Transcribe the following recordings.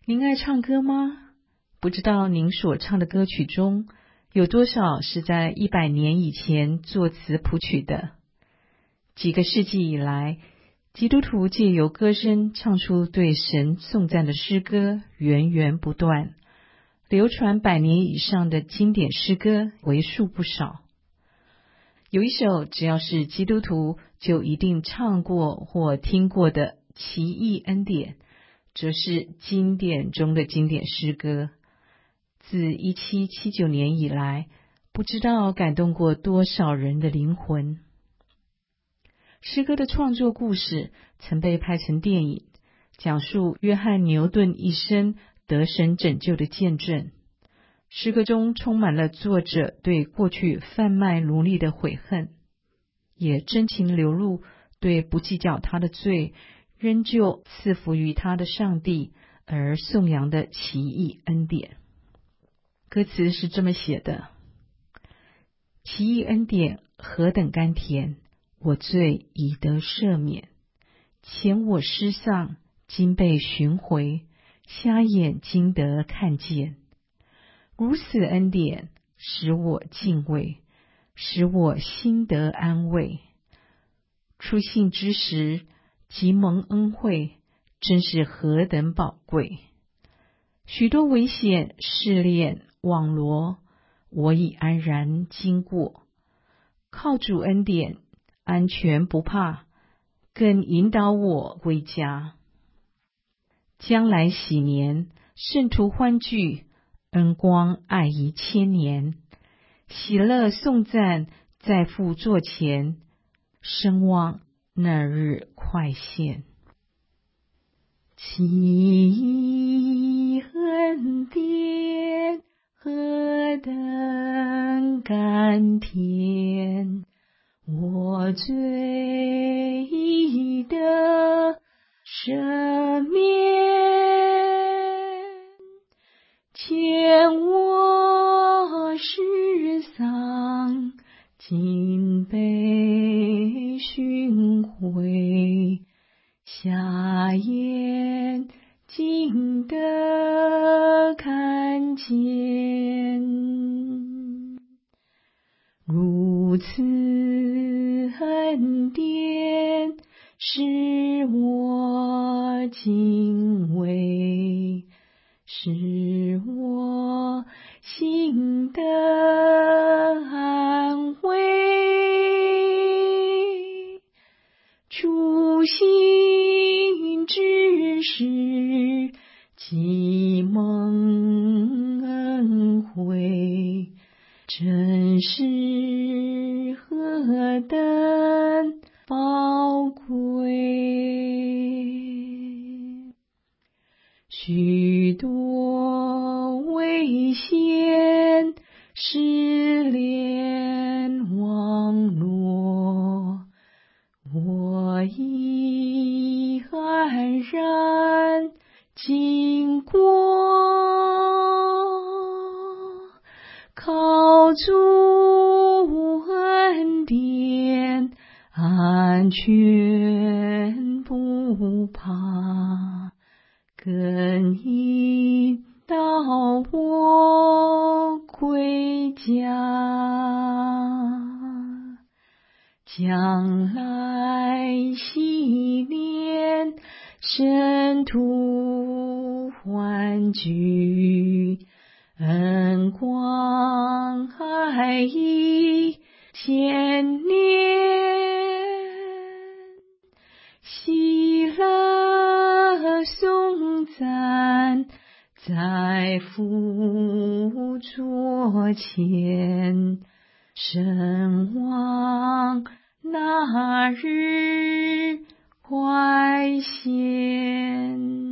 您爱唱歌吗？不知道您所唱的歌曲中有多少是在100年以前作词谱曲的？几个世纪以来，基督徒借由歌声唱出对神颂赞的诗歌源源不断，流传100年以上的经典诗歌为数不少。有一首只要是基督徒就一定唱过或听过的奇异恩典，则是经典中的经典诗歌。自1779年以来，不知道感动过多少人的灵魂。诗歌的创作故事曾被拍成电影，讲述约翰牛顿一生得神拯救的见证。诗歌中充满了作者对过去贩卖奴隶的悔恨，也真情流露对不计较他的罪，仍旧赐福于他的上帝而颂扬的奇异恩典。歌词是这么写的：奇异恩典何等甘甜，我罪已得赦免，前我失丧，今被寻回，瞎眼今得看见。如此恩典使我敬畏，使我心得安慰。初信之时即蒙恩惠，真是何等宝贵。许多危险试炼网罗，我已安然经过。靠主恩典，安全不怕，更引导我回家。将来喜年，圣徒欢聚，恩光爱谊千年。喜乐颂赞在父座前，声望那日快现。奇异恩典何等甘甜，我罪已得赦免，前我失丧，今被寻回，瞎眼竟得看见。如此恩典使我敬畏，使我心得安慰。初信之时即蒙恩惠，真是何等宝贵。许多危险试炼网罗，我已安然经过。靠主恩典，安全不怕，更引导我归家。将来喜年，圣徒欢聚，恩光爱谊千年。喜乐颂赞在父座前，声望那日快现。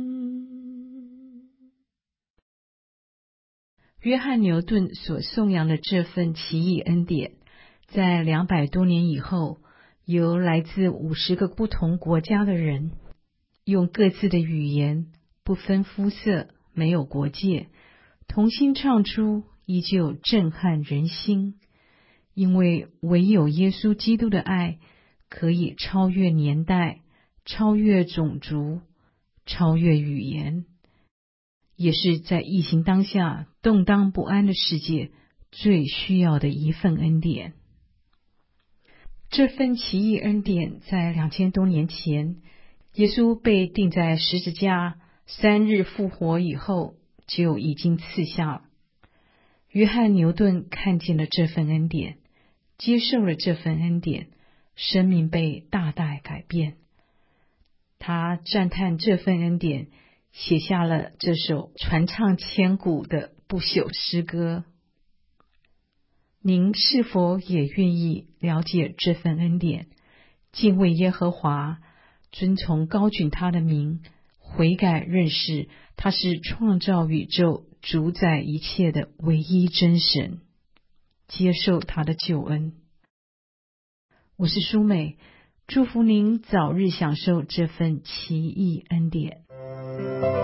约翰牛顿所颂扬的这份奇异恩典，在200多年以后，由来自50个不同国家的人，用各自的语言，不分肤色，没有国界，同心唱出，依旧震撼人心。因为唯有耶稣基督的爱，可以超越年代，超越种族，超越语言。 也是在疫情当下动荡不安的世界最需要的一份恩典。这份奇异恩典在2000多年前，耶稣被钉在十字架3日复活以后就已经赐下了。约翰牛顿看见了这份恩典，接受了这份恩典，生命被大大改变。他赞叹这份恩典，写下了这首传唱千古的不朽诗歌。您是否也愿意了解这份恩典，敬畏耶和华，遵从高举他的名，悔改认识他是创造宇宙主宰一切的唯一真神，接受他的救恩？我是舒美，祝福您早日享受这份奇异恩典。